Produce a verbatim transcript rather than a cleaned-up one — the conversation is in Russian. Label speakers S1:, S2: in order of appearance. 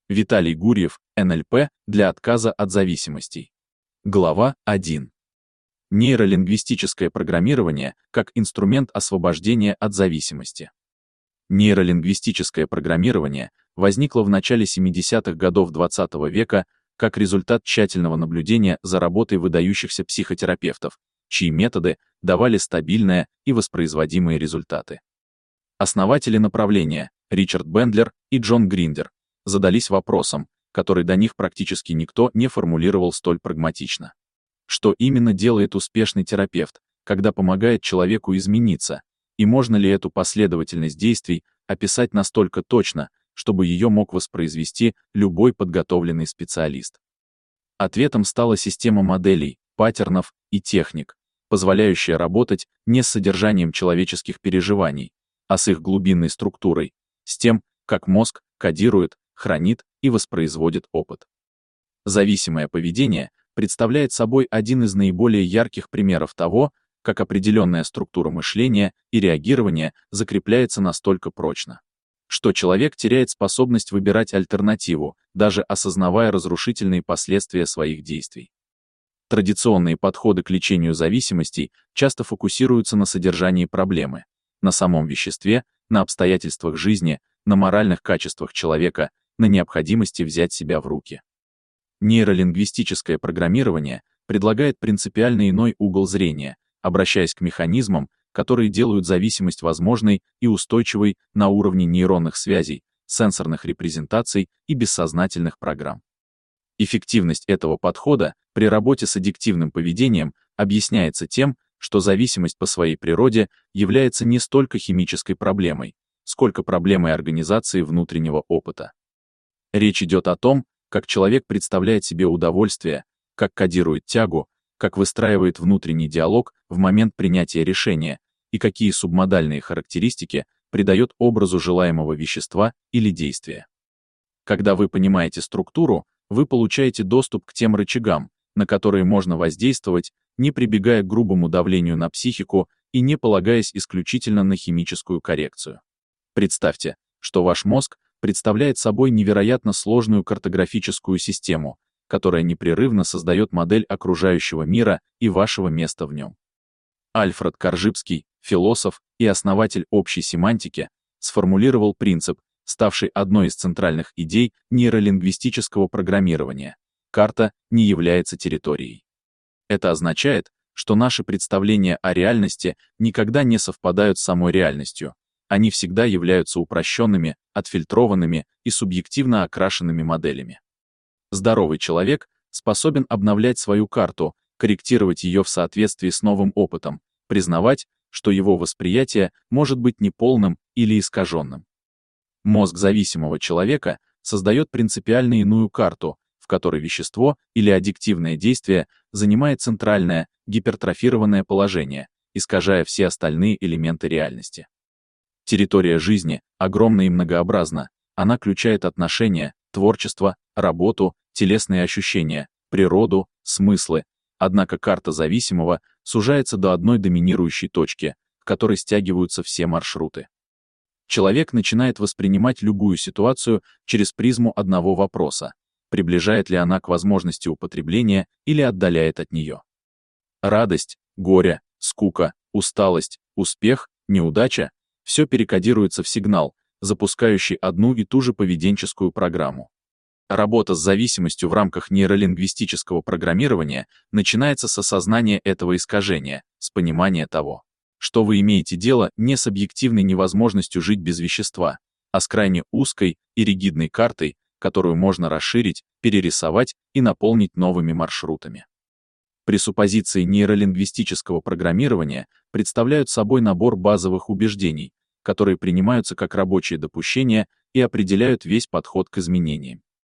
S1: Виталий Гурьев, эн эл пэ для отказа от зависимостей. Глава один. Нейролингвистическое программирование как инструмент освобождения от зависимости. Нейролингвистическое программирование возникло в начале семидесятых годов двадцатого века как результат тщательного наблюдения за работой выдающихся психотерапевтов, чьи методы давали стабильные и воспроизводимые результаты. Основатели направления, Ричард Бендлер и Джон Гриндер, задались вопросом, который до них практически никто не формулировал столь прагматично. Что именно делает успешный терапевт, когда помогает человеку измениться, и можно ли эту последовательность действий описать настолько точно, чтобы ее мог воспроизвести любой подготовленный специалист? Ответом стала система моделей, паттернов и техник, позволяющая работать не с содержанием человеческих переживаний, а с их глубинной структурой, с тем, как мозг кодирует, хранит и воспроизводит опыт. Зависимое поведение представляет собой один из наиболее ярких примеров того, как определенная структура мышления и реагирования закрепляется настолько прочно, что человек теряет способность выбирать альтернативу, даже осознавая разрушительные последствия своих действий. Традиционные подходы к лечению зависимостей часто фокусируются на содержании проблемы, на самом веществе, на обстоятельствах жизни, на моральных качествах человека, на необходимости взять себя в руки. Нейролингвистическое программирование предлагает принципиально иной угол зрения, обращаясь к механизмам, которые делают зависимость возможной и устойчивой на уровне нейронных связей, сенсорных репрезентаций и бессознательных программ. Эффективность этого подхода при работе с аддиктивным поведением объясняется тем, что зависимость по своей природе является не столько химической проблемой, сколько проблемой организации внутреннего опыта. Речь идет о том, как человек представляет себе удовольствие, как кодирует тягу, как выстраивает внутренний диалог в момент принятия решения и какие субмодальные характеристики придает образу желаемого вещества или действия. Когда вы понимаете структуру, вы получаете доступ к тем рычагам, на которые можно воздействовать, не прибегая к грубому давлению на психику и не полагаясь исключительно на химическую коррекцию. Представьте, что ваш мозг представляет собой невероятно сложную картографическую систему, которая непрерывно создает модель окружающего мира и вашего места в нем. Альфред Коржибский, философ и основатель общей семантики, сформулировал принцип, ставший одной из центральных идей нейролингвистического программирования: карта не является территорией. Это означает, что наши представления о реальности никогда не совпадают с самой реальностью. Они всегда являются упрощенными, отфильтрованными и субъективно окрашенными моделями. Здоровый человек способен обновлять свою карту, корректировать ее в соответствии с новым опытом, признавать, что его восприятие может быть неполным или искаженным. Мозг зависимого человека создает принципиально иную карту, в которой вещество или аддиктивное действие занимает центральное, гипертрофированное положение, искажая все остальные элементы реальности. Территория жизни огромна и многообразна, она включает отношения, творчество, работу, телесные ощущения, природу, смыслы, однако карта зависимого сужается до одной доминирующей точки, к которой стягиваются все маршруты. Человек начинает воспринимать любую ситуацию через призму одного вопроса: приближает ли она к возможности употребления или отдаляет от нее. Радость, горе, скука, усталость, успех, неудача — все перекодируется в сигнал, запускающий одну и ту же поведенческую программу. Работа с зависимостью в рамках нейролингвистического программирования начинается с осознания этого искажения, с понимания того, что вы имеете дело не с объективной невозможностью жить без вещества, а с крайне узкой и ригидной картой, которую можно расширить, перерисовать и наполнить новыми маршрутами. Пресуппозиции нейролингвистического программирования представляют собой набор базовых убеждений, которые принимаются как рабочие допущения и определяют весь подход к изменениям.